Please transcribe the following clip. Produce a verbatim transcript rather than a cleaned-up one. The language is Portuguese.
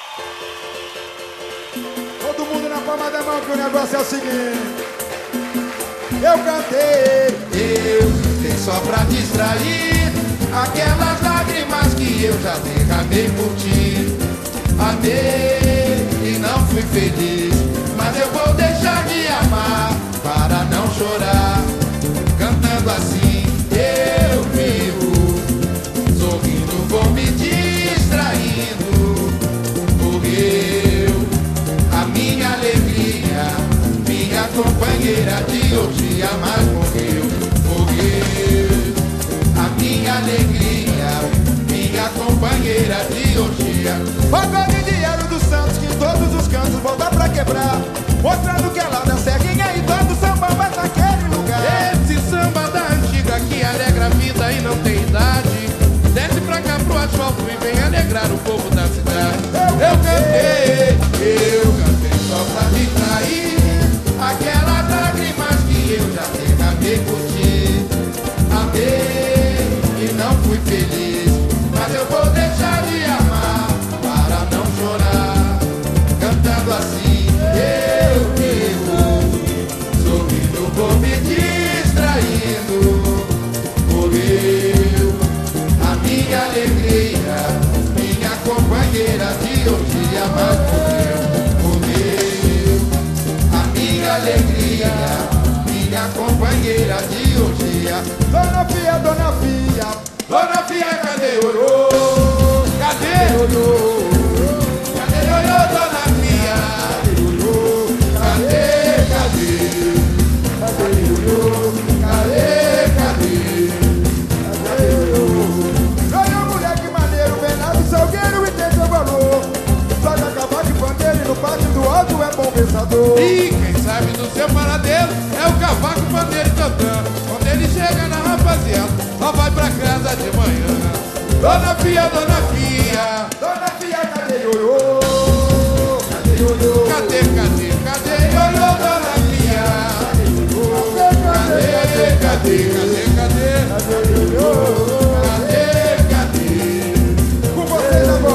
Todo mundo na palma da mão que o negócio é o seguinte. Eu cantei, eu cantei só pra distrair aquelas lágrimas que eu já derramei por ti. Amei e não fui feliz, mas eu vou deixar de amar para não chorar. Cantando assim eu vivo, sorrindo vou me distraindo. Morreu a minha alegria, minha companheira de hoje jamais morreu. Morreu a minha alegria, minha companheira de hoje. Pagode de Hélio dos Santos que em todos os cantos volta pra quebrar, mostrando que ela dá ceguinha e todo samba vai naquele lugar. Esse samba da antiga que alegra a vida e não tem idade, desce pra cá pro asfalto e vem alegrar o povo da cidade. Eu cantei, eu cantei só pra distrair aquelas lágrimas que eu já derramei por ti. Amei e não fui feliz, mas eu vou deixar de amar para não chorar. Cantando assim eu vivo, sorrindo vou me distraindo. Morreu a minha alegria, minha companheira de hoje jamais morreu. Morreu a minha alegria, minha companheira de hoje. Dona Fia, Dona Fia, Dona Fia, cadê o Ioiô? Cadê o Ioiô? Cadê o Ioiô, Dona Fia? Cadê, cadê? Cadê o Ioiô? Cadê, cadê? Cadê o Ioiô? olha mulher que maneiro, Bernardo Salgueiro e tem seu valor. Toca cavaco e pandeiro e no pátio do alto é bom pensador. E quem sabe do seu paradeiro é o cavaco pandeiro cantando. Quando ele chega na rapaziada, só vai pra casa de manhã. Dona Fia, Dona Fia, Dona Fia, cadê Ioiô? Cadê Ioiô? cadê, cadê, cadê Ioiô, Dona Fia? Cadê, cadê, cadê, cadê? Cadê Ioiô? Cadê, cadê? Com vocês agora.